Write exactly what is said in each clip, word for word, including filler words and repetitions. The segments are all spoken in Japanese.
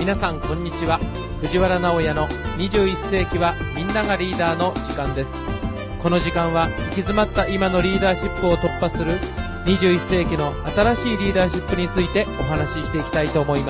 皆さんこんにちは。藤原直也のにじゅういっ世紀はみんながリーダーの時間です。この時間は行き詰まった今のリーダーシップを突破するにじゅういっ世紀の新しいリーダーシップについてお話ししていきたいと思います。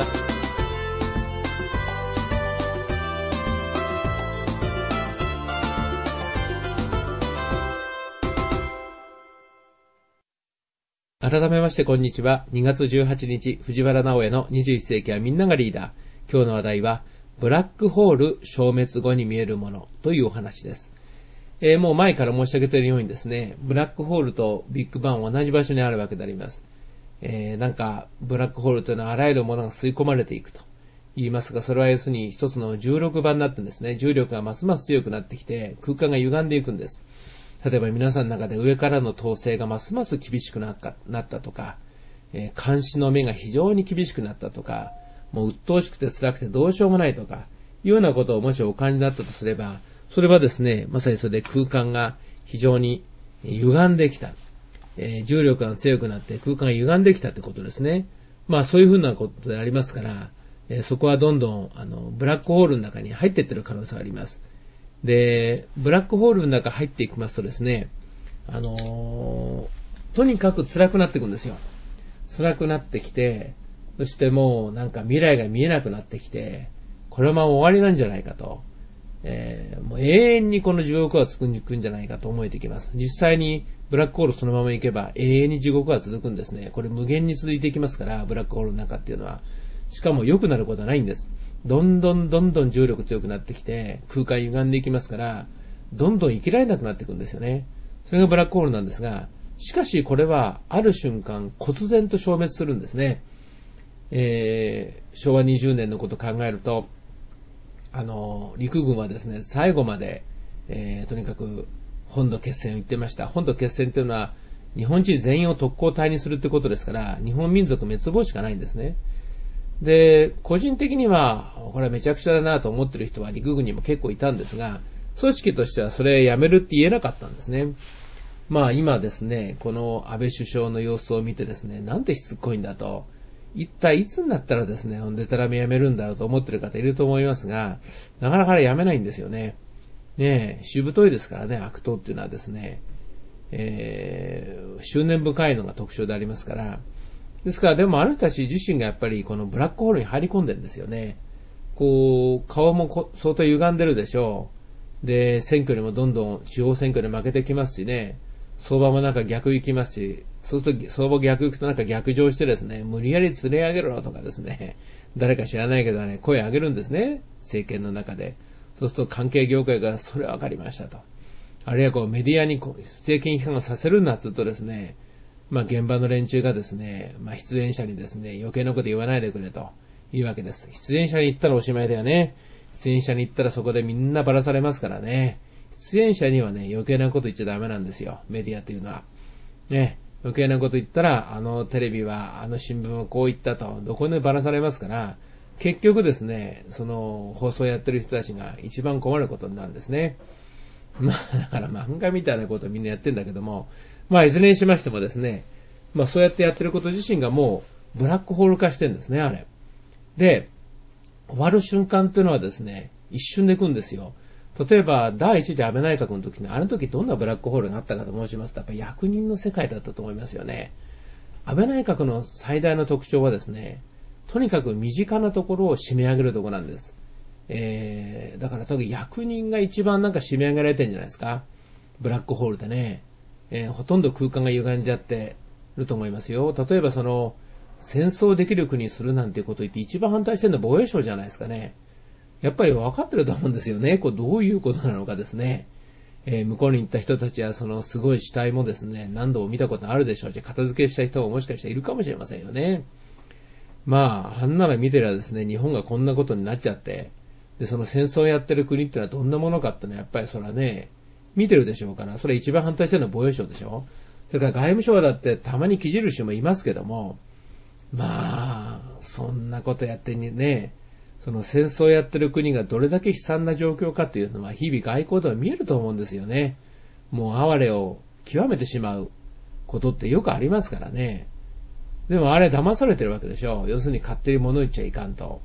改めましてこんにちは。にがつじゅうはちにち、藤原直也のにじゅういっ世紀はみんながリーダー。今日の話題は、ブラックホール消滅後に見えるものというお話です。えー、もう前から申し上げているようにですね、ブラックホールとビッグバンは同じ場所にあるわけであります。えー、なんか、ブラックホールというのはあらゆるものが吸い込まれていくと言いますが、それは要するに一つの重力場になってんですね。重力がますます強くなってきて、空間が歪んでいくんです。例えば皆さんの中で上からの統制がますます厳しくなったとか、えー、監視の目が非常に厳しくなったとか、もう鬱陶しくて辛くてどうしようもないとか、いうようなことをもしお感じになったとすれば、それはですね、まさにそれで空間が非常に歪んできた。えー、重力が強くなって空間が歪んできたってことですね。まあそういうふうなことでありますから、えー、そこはどんどんあのブラックホールの中に入っていってる可能性があります。で、ブラックホールの中入っていきますとですね、あのー、とにかく辛くなっていくんですよ。辛くなってきて、そしてもうなんか未来が見えなくなってきて、このまま終わりなんじゃないかと、えー、もう永遠にこの地獄は続くんじゃないかと思えてきます。実際にブラックホールそのまま行けば永遠に地獄は続くんですね。これ無限に続いていきますから、ブラックホールの中っていうのは。しかも良くなることはないんです。どんどんどんどん重力強くなってきて、空間歪んでいきますから、どんどん生きられなくなっていくんですよね。それがブラックホールなんですが、しかしこれはある瞬間、忽然と消滅するんですね。えー、しょうわにじゅうねんのことを考えると、あの、陸軍はですね、最後まで、えー、とにかく本土決戦を言ってました。本土決戦というのは、日本人全員を特攻隊にするってことですから、日本民族滅亡しかないんですね。で、個人的には、これはめちゃくちゃだなと思ってる人は陸軍にも結構いたんですが、組織としてはそれやめるって言えなかったんですね。まあ今ですね、この安倍首相の様子を見てですね、なんてしつっこいんだと、一体いつになったらですね、デタラメやめるんだろうと思ってる方いると思いますが、なかなかやめないんですよね。ねえ、しぶといですからね、悪党っていうのはですね、えー、執念深いのが特徴でありますから、ですから、でもあの人たち自身がやっぱりこのブラックホールに入り込んでるんですよね。こう、顔も相当歪んでるでしょう。で、選挙にもどんどん地方選挙で負けてきますしね、相場もなんか逆行きますし、そうすると相場逆行くとなんか逆上してですね、無理やり釣り上げろとかですね、誰か知らないけどね、声上げるんですね、政権の中で。そうすると関係業界がそれは分かりましたと。あるいはこうメディアにこう政権批判をさせるんだととですね、まあ現場の連中がですね、まあ出演者にですね、余計なこと言わないでくれというわけです。出演者に言ったらおしまいだよね。出演者に言ったらそこでみんなばらされますからね。出演者にはね、余計なこと言っちゃダメなんですよ。メディアというのは。ね、余計なこと言ったら、あのテレビは、あの新聞はこう言ったと、どこでばらされますから、結局ですね、その放送やってる人たちが一番困ることになるんですね。まあ、だから漫画みたいなことをみんなやってんだけども、まあいずれにしましてもですね、まあそうやってやってること自身がもうブラックホール化してるんですね、あれ。で、終わる瞬間っていうのはですね、一瞬で行くんですよ。例えば、第一次安倍内閣の時に、あの時どんなブラックホールがあったかと申しますと、やっぱり役人の世界だったと思いますよね。安倍内閣の最大の特徴はですね、とにかく身近なところを締め上げるところなんです。えー、だから多分役人が一番なんか締め上げられてるんじゃないですか。ブラックホールでね、えー、ほとんど空間が歪んじゃってると思いますよ。例えばその、戦争できる国にするなんていうことを言って一番反対してるのは防衛省じゃないですかね。やっぱり分かってると思うんですよね。これどういうことなのかですね。えー、向こうに行った人たちはそのすごい死体もですね、何度も見たことあるでしょうし、片付けした人ももしかしたらいるかもしれませんよね。まあ、あんなの見てりゃですね、日本がこんなことになっちゃって、で、その戦争をやってる国ってのはどんなものかってのはやっぱりそれはね、見てるでしょうから、それ一番反対してるのは防衛省でしょ。それから外務省だってたまに記印もいますけども、まあ、そんなことやってね、その戦争をやってる国がどれだけ悲惨な状況かというのは日々外交では見えると思うんですよね。もう哀れを極めてしまうことってよくありますからね。でもあれ騙されてるわけでしょ。要するに勝手に物言っちゃいかんと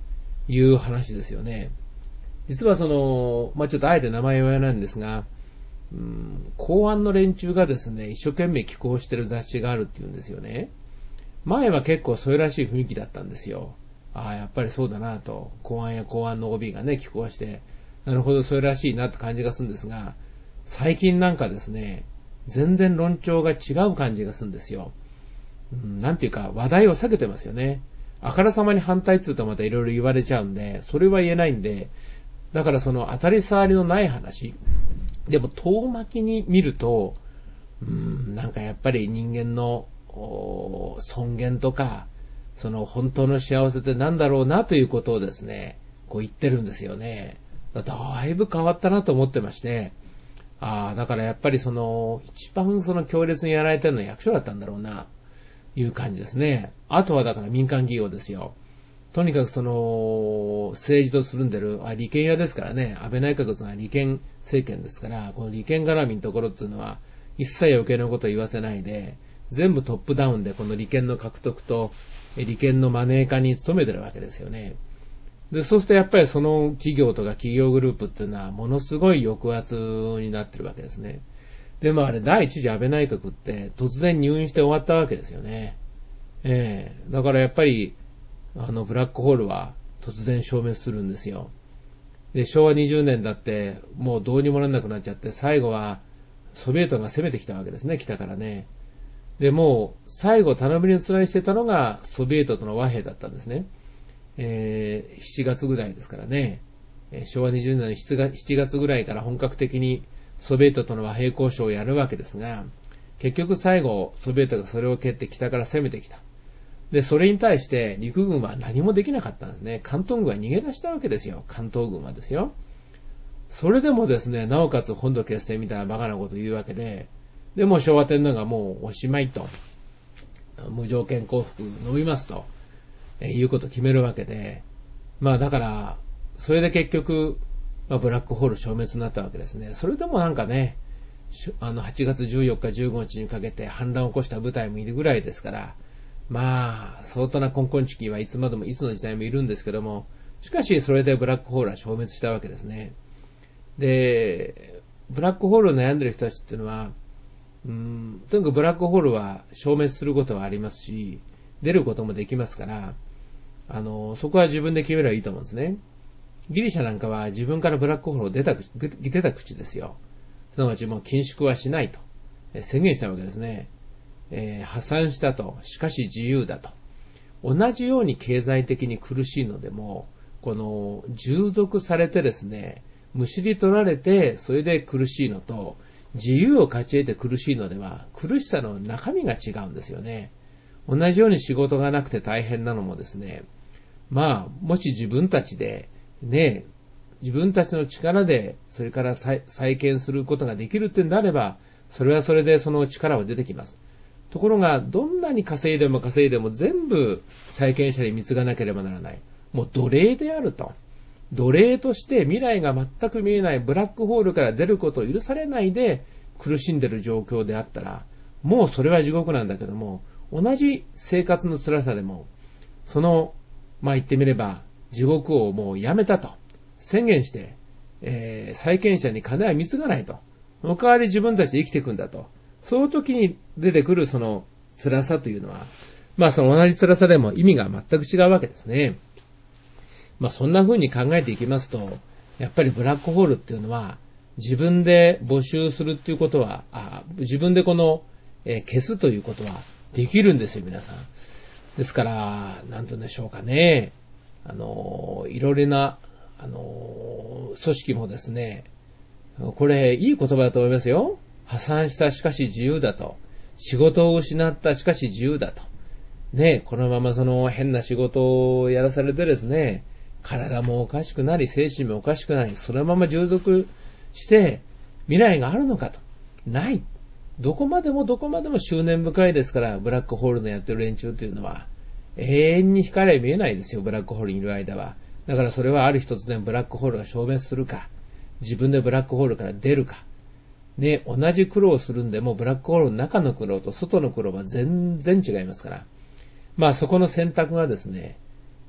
いう話ですよね。実はその、まあ、ちょっとあえて名前は言わないんですが、うん、公安の連中がですね、一生懸命寄稿してる雑誌があるっていうんですよね。前は結構それらしい雰囲気だったんですよ。ああ、やっぱりそうだなと、公安や公安の オービー がね、寄稿して、なるほどそれらしいなって感じがするんですが、最近なんかですね、全然論調が違う感じがするんですよ。うん、なんていうか話題を避けてますよね。あからさまに反対って言うとまたいろいろ言われちゃうんで、それは言えないんで、だからその当たり障りのない話、でも遠巻きに見ると、うーん、なんかやっぱり人間の尊厳とか、その本当の幸せって何だろうなということをですね、こう言ってるんですよね。だいぶ変わったなと思ってまして、ああ、だからやっぱりその、一番その強烈にやられてるのは役所だったんだろうな、いう感じですね。あとはだから民間企業ですよ。とにかくその、政治とつるんでる、あ、利権屋ですからね、安倍内閣は利権政権ですから、この利権絡みのところっていうのは、一切余計なことを言わせないで、全部トップダウンでこの利権の獲得と、利権のマネー化に努めてるわけですよね。で、そうするとやっぱりその企業とか企業グループっていうのは、ものすごい抑圧になってるわけですね。でもあれ、第一次安倍内閣って突然入院して終わったわけですよね。ええー、だからやっぱり、あの、ブラックホールは突然消滅するんですよ。で、しょうわにじゅうねんだって、もうどうにもなんなくなっちゃって、最後はソビエトが攻めてきたわけですね、北からね。で、もう最後、頼みにつらいしてたのがソビエトとの和平だったんですね。えー、しちがつぐらいですからね。しょうわにじゅうねんのしちがつぐらいから本格的にソビエトとの和平交渉をやるわけですが、結局最後、ソビエトがそれを蹴って北から攻めてきた。で、それに対して陸軍は何もできなかったんですね。関東軍は逃げ出したわけですよ。関東軍はですよ。それでもですね、なおかつ本土決戦みたいなバカなことを言うわけで、でも昭和天皇がもうおしまいと、無条件降伏伸びますと、えいうことを決めるわけで、まあだから、それで結局、まあ、ブラックホール消滅になったわけですね。それでもなんかね、あのはちがつじゅうよっかじゅうごにちにかけて反乱を起こした部隊もいるぐらいですから、まあ、相当なコンコンチキはいつまでもいつの時代もいるんですけども、しかしそれでブラックホールは消滅したわけですね。で、ブラックホールを悩んでる人たちっていうのは、うーん、とにかくブラックホールは消滅することはありますし、出ることもできますから、あの、そこは自分で決めればいいと思うんですね。ギリシャなんかは自分からブラックホールを出た、出た口ですよ。すなわちもう緊縮はしないと宣言したわけですね。えー、破産したと、しかし自由だと。同じように経済的に苦しいのでも、この従属されてですね、むしり取られて、それで苦しいのと、自由を勝ち得て苦しいのでは、苦しさの中身が違うんですよね。同じように仕事がなくて大変なのもですね、まあ、もし自分たちで、ね、自分たちの力で、それから再建することができるっていうんであれば、それはそれでその力は出てきます。ところが、どんなに稼いでも稼いでも全部債権者に貢がなければならない。もう奴隷であると。奴隷として未来が全く見えないブラックホールから出ることを許されないで苦しんでいる状況であったら、もうそれは地獄なんだけども、同じ生活の辛さでも、その、まあ言ってみれば、地獄をもうやめたと宣言して、えー、債権者に金は貢がないと。その代わり自分たちで生きていくんだと。その時に出てくるその辛さというのは、まあその同じ辛さでも意味が全く違うわけですね。まあそんな風に考えていきますと、やっぱりブラックホールっていうのは、自分で募集するっていうことは、あ自分でこの、えー、消すということはできるんですよ、皆さん。ですから、なんとでしょうかね。あの、いろいろな、あの、組織もですね、これいい言葉だと思いますよ。破産したしかし自由だと。仕事を失ったしかし自由だと。ね、このままその変な仕事をやらされてですね、体もおかしくなり、精神もおかしくなり、そのまま従属して未来があるのかと。ない。どこまでもどこまでも執念深いですから、ブラックホールのやってる連中というのは、永遠に光は見えないですよ、ブラックホールにいる間は。だからそれはある一つでブラックホールが消滅するか、自分でブラックホールから出るか、ね、同じ苦労をするんでもブラックホールの中の苦労と外の苦労は全然違いますから。まあそこの選択がですね、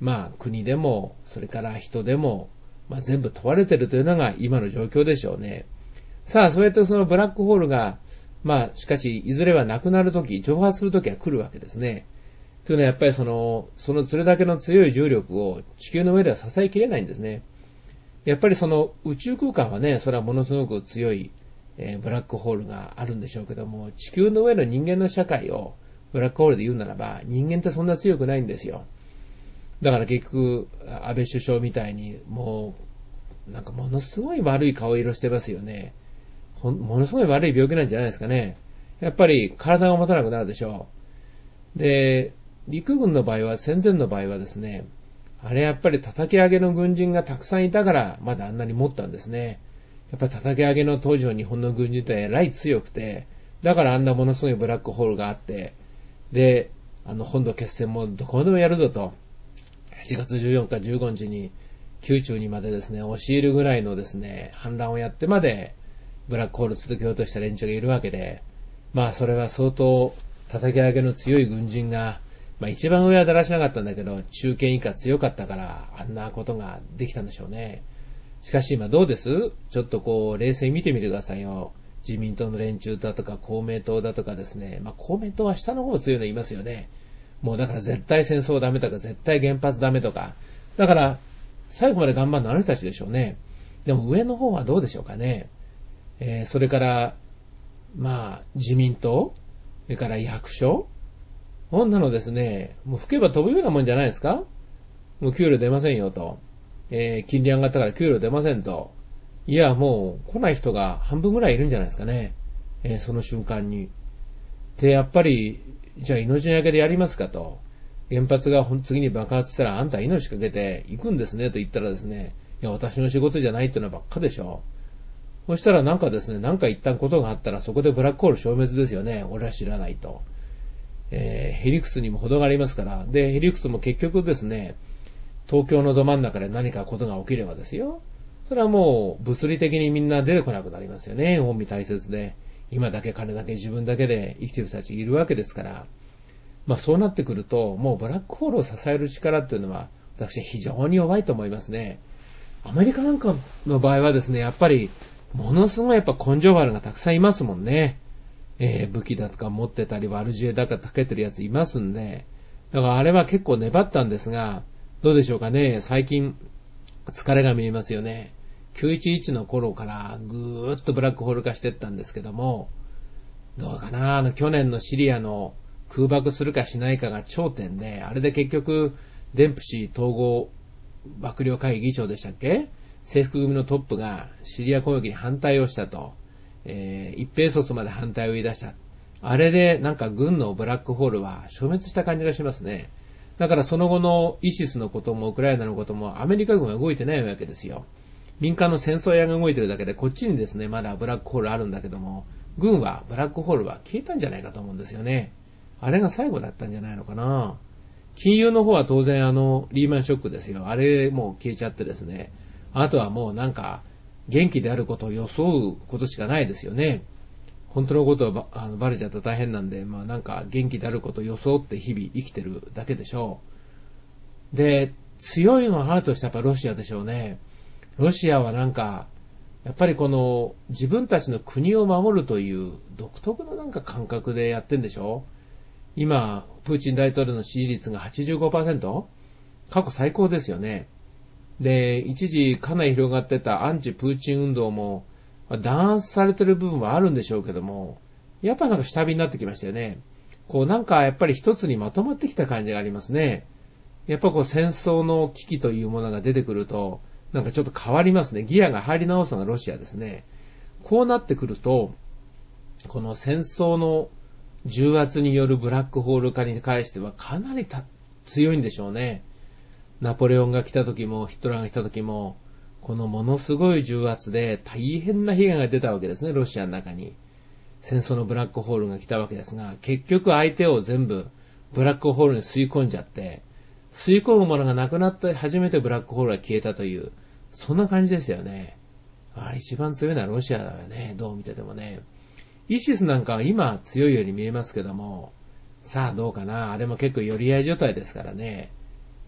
まあ国でも、それから人でも、まあ全部問われているというのが今の状況でしょうね。さあ、そうやってそのブラックホールが、まあしかし、いずれはなくなるとき、蒸発するときは来るわけですね。というのはやっぱりその、そのそれだけの強い重力を地球の上では支えきれないんですね。やっぱりその宇宙空間はね、それはものすごく強い、えー、ブラックホールがあるんでしょうけども、地球の上の人間の社会をブラックホールで言うならば、人間ってそんな強くないんですよ。だから結局、安倍首相みたいに、もう、なんかものすごい悪い顔色してますよね。ものすごい悪い病気なんじゃないですかね。やっぱり体が持たなくなるでしょう。で、陸軍の場合は、戦前の場合はですね、あれやっぱり叩き上げの軍人がたくさんいたから、まだあんなに持ったんですね。やっぱり叩き上げの当時の日本の軍人ってえらい強くて、だからあんなものすごいブラックホールがあって、で、あの本土決戦もどこでもやるぞと、しちがつじゅうよっかじゅうごにちに宮中にまでですね、押し入るぐらいのですね、反乱をやってまで、ブラックホール続けようとした連中がいるわけで、まあそれは相当叩き上げの強い軍人が、まあ一番上はだらしなかったんだけど、中堅以下強かったから、あんなことができたんでしょうね。しかし今どうです?ちょっとこう、冷静に見てみてくださいよ。自民党の連中だとか、公明党だとかですね。まあ公明党は下の方強いの言いますよね。もうだから絶対戦争ダメとか、絶対原発ダメとか。だから、最後まで頑張るのはあの人たちでしょうね。でも上の方はどうでしょうかね。えー、それから、まあ、自民党、それから役所、こんなのですね、もう吹けば飛ぶようなもんじゃないですか?もう給料出ませんよと。えー、金利上がったから給料出ませんと。いや、もう来ない人が半分ぐらいいるんじゃないですかね。えー、その瞬間に。で、やっぱり、じゃあ命のけでやりますかと。原発が次に爆発したらあんた命かけて行くんですねと言ったらですね、いや、私の仕事じゃないっていうのばっかでしょ。そしたらなんかですね、なんか一旦ことがあったらそこでブラックホール消滅ですよね。俺は知らないと。えー、ヘリクスにも程がありますから。で、ヘリクスも結局ですね、東京のど真ん中で何かことが起きればですよ。それはもう物理的にみんな出てこなくなりますよね。恩義大切で。今だけ金だけ自分だけで生きてる人たちいるわけですから。まあそうなってくると、もうブラックホールを支える力っていうのは、私は非常に弱いと思いますね。アメリカなんかの場合はですね、やっぱり、ものすごいやっぱ根性悪がたくさんいますもんね。えー、武器だとか持ってたり悪知恵だかたけてるやついますんで。だからあれは結構粘ったんですが、どうでしょうかね。最近、疲れが見えますよね。きゅういちいちの頃からぐーっとブラックホール化してったんですけども、どうかな、あの去年のシリアの空爆するかしないかが頂点で、あれで結局、デンプシー統合幕僚会議議長でしたっけ?制服組のトップがシリア攻撃に反対をしたと、えー、一平卒まで反対を言い出した。あれでなんか軍のブラックホールは消滅した感じがしますね。だからその後のイシスのこともウクライナのこともアメリカ軍は動いてないわけですよ。民間の戦争屋が動いてるだけでこっちにですね、まだブラックホールあるんだけども、軍はブラックホールは消えたんじゃないかと思うんですよね。あれが最後だったんじゃないのかな。金融の方は当然あのリーマンショックですよ。あれもう消えちゃってですね。あとはもうなんか元気であることを装うことしかないですよね。本当のことを ば, あのバレちゃったら大変なんで、まあなんか元気であることを装って日々生きてるだけでしょう。で、強いのはあるとしてやっぱロシアでしょうね。ロシアはなんか、やっぱりこの自分たちの国を守るという独特のなんか感覚でやってんでしょ。今、プーチン大統領の支持率が はちじゅうごパーセント?過去最高ですよね。で、一時かなり広がってたアンチプーチン運動も弾圧されてる部分はあるんでしょうけども、やっぱなんか下火になってきましたよね。こうなんかやっぱり一つにまとまってきた感じがありますね。やっぱこう戦争の危機というものが出てくると、なんかちょっと変わりますね。ギアが入り直すのがロシアですね。こうなってくると、この戦争の重圧によるブラックホール化に関してはかなりた強いんでしょうね。ナポレオンが来た時もヒトラーが来た時も、このものすごい重圧で大変な被害が出たわけですね、ロシアの中に。戦争のブラックホールが来たわけですが、結局相手を全部ブラックホールに吸い込んじゃって、吸い込むものがなくなって初めてブラックホールが消えたという、そんな感じですよね。あれ一番強いのはロシアだよね、どう見ててもね。イシスなんかは今強いように見えますけども、さあどうかな、あれも結構寄り合い状態ですからね。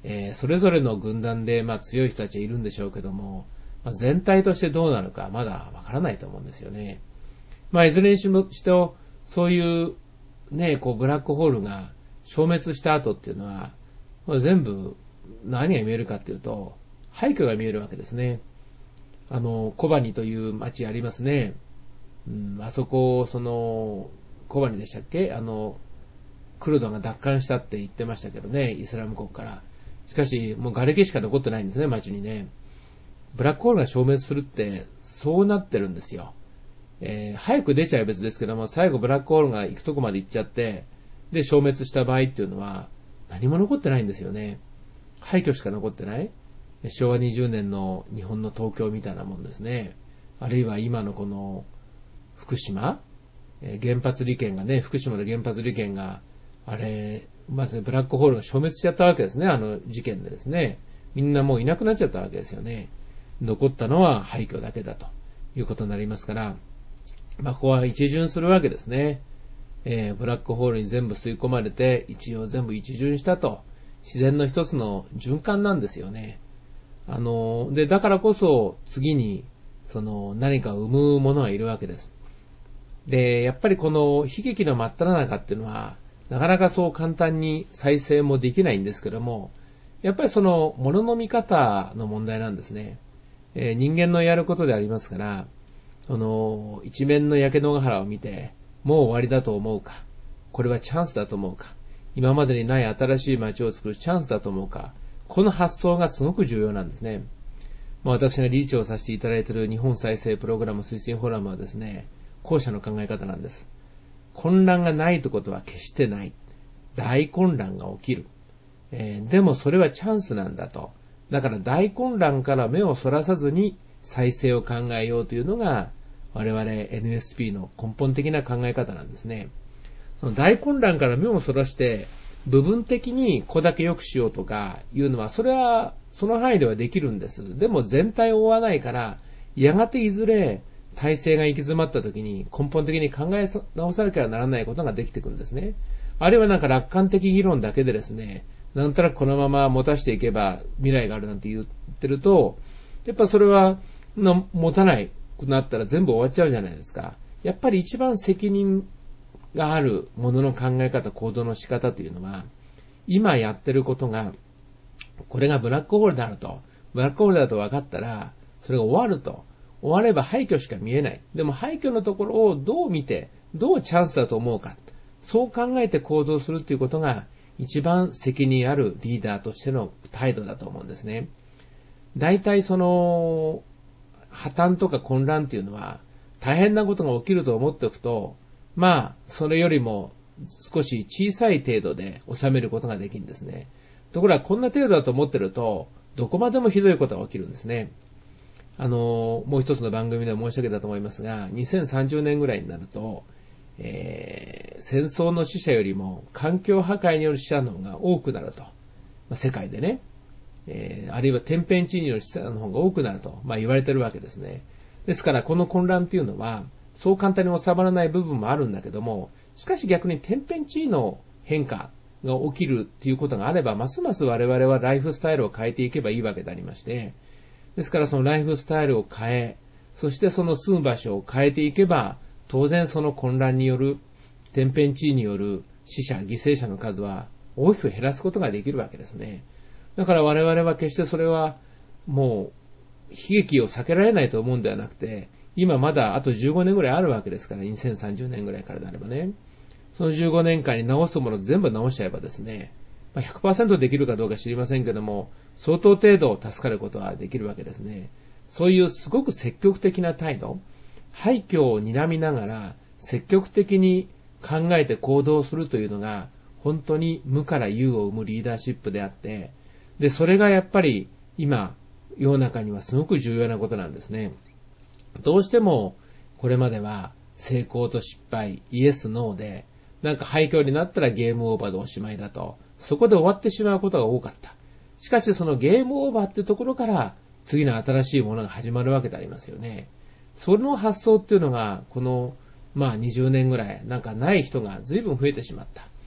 えー、それぞれの軍団で、まあ、強い人たちはいるんでしょうけども、まあ、全体としてどうなるかまだわからないと思うんですよね。まあ、いずれにしても、そういうね、こうブラックホールが消滅した後っていうのは、まあ、全部何が見えるかっていうと、廃墟が見えるわけですね。あの、コバニという町ありますね。うん、あそこ、その、コバニでしたっけ？あの、クルドが奪還したって言ってましたけどね、イスラム国から。しかし、もう瓦礫しか残ってないんですね、町にね。ブラックホールが消滅するって、そうなってるんですよ。えー、早く出ちゃう別ですけども、最後ブラックホールが行くとこまで行っちゃって、で、消滅した場合っていうのは、何も残ってないんですよね。廃墟しか残ってない。しょうわにじゅうねんの日本の東京みたいなもんですね。あるいは今のこの、福島、えー、原発利権がね、福島の原発利権が、あれ、まずブラックホールが消滅しちゃったわけですね、あの事件でですね。みんなもういなくなっちゃったわけですよね。残ったのは廃墟だけだということになりますから、まあ、ここは一巡するわけですね。えー、ブラックホールに全部吸い込まれて、一応全部一巡したと。自然の一つの循環なんですよね。あの、で、だからこそ次に、その何か生むものがいるわけです。で、やっぱりこの悲劇の真っ只中っていうのは、なかなかそう簡単に再生もできないんですけども、やっぱりその物の見方の問題なんですね。えー、人間のやることでありますから、その一面の焼け野ヶ原を見て、もう終わりだと思うか、これはチャンスだと思うか、今までにない新しい街を作るチャンスだと思うか、この発想がすごく重要なんですね。まあ、私が理事長をさせていただいている日本再生プログラム推進フォーラムはですね、後者の考え方なんです。混乱がないということは決してない。大混乱が起きる。えー、でもそれはチャンスなんだと。だから大混乱から目をそらさずに再生を考えようというのが我々 エヌエスピー の根本的な考え方なんですね。その大混乱から目をそらして部分的にここだけ良くしようとかいうのは、それはその範囲ではできるんです。でも全体を追わないから、やがていずれ体制が行き詰まった時に根本的に考え直さなきゃならないことができてくるんですね。あるいはなんか楽観的議論だけでですね、なんとなくこのまま持たしていけば未来があるなんて言ってると、やっぱそれは持たないくなったら全部終わっちゃうじゃないですか。やっぱり一番責任があるものの考え方、行動の仕方というのは、今やってることが、これがブラックホールであると、ブラックホールだと分かったら、それが終わると。終われば廃墟しか見えない。でも廃墟のところをどう見て、どうチャンスだと思うか。そう考えて行動するということが、一番責任あるリーダーとしての態度だと思うんですね。大体その、破綻とか混乱というのは、大変なことが起きると思っておくと、まあ、それよりも少し小さい程度で収めることができるんですね。ところがこんな程度だと思ってると、どこまでもひどいことが起きるんですね。あの、もう一つの番組でも申し上げたと思いますが、にせんさんじゅうねんぐらいになると、えー、戦争の死者よりも環境破壊による死者の方が多くなると。まあ、世界でね、えー、あるいは天変地異による死者の方が多くなると、まあ、言われてるわけですね。ですからこの混乱というのは、そう簡単に収まらない部分もあるんだけども、しかし逆に天変地異の変化が起きるっていうことがあれば、ますます我々はライフスタイルを変えていけばいいわけでありまして、ですからそのライフスタイルを変え、そしてその住む場所を変えていけば、当然その混乱による、天変地異による死者、犠牲者の数は大きく減らすことができるわけですね。だから我々は決してそれはもう悲劇を避けられないと思うんではなくて、今まだあとじゅうごねんぐらいあるわけですから、にせんさんじゅうねんぐらいからであればね。そのじゅうごねんかんに直すもの全部直しちゃえばですね、ひゃくパーセント できるかどうか知りませんけども、相当程度助かることはできるわけですね。そういうすごく積極的な態度、廃墟を睨みながら積極的に考えて行動するというのが、本当に無から有を生むリーダーシップであって、で、それがやっぱり今、世の中にはすごく重要なことなんですね。どうしてもこれまでは成功と失敗、イエス、ノーで、なんか廃墟になったらゲームオーバーでおしまいだと、そこで終わってしまうことが多かった。しかしそのゲームオーバーってところから次の新しいものが始まるわけでありますよね。その発想っていうのがこのまあにじゅうねんぐらいなんかない人が随分増えてしまった。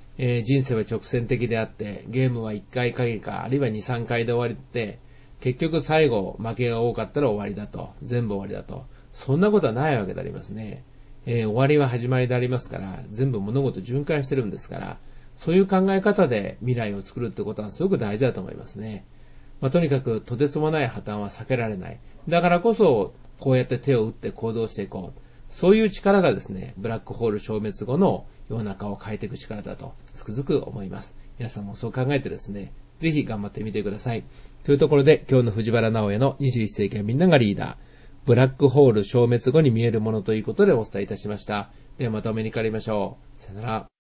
えー、人生は直線的であって、ゲームはいっかい限りか、あるいはに、さんかいで終わりって、結局最後、負けが多かったら終わりだと。全部終わりだと。そんなことはないわけでありますね。えー、終わりは始まりでありますから、全部物事循環してるんですから、そういう考え方で未来を作るってことはすごく大事だと思いますね。まあ、とにかく、とてつもない破綻は避けられない。だからこそ、こうやって手を打って行動していこう。そういう力がですね、ブラックホール消滅後の世の中を変えていく力だと、つくづく思います。皆さんもそう考えてですね、ぜひ頑張ってみてください。というところで、今日の藤原直哉のにじゅういっ世紀はみんながリーダー、ブラックホール消滅後に見えるものということでお伝えいたしました。ではまたお目にかかりましょう。さよなら。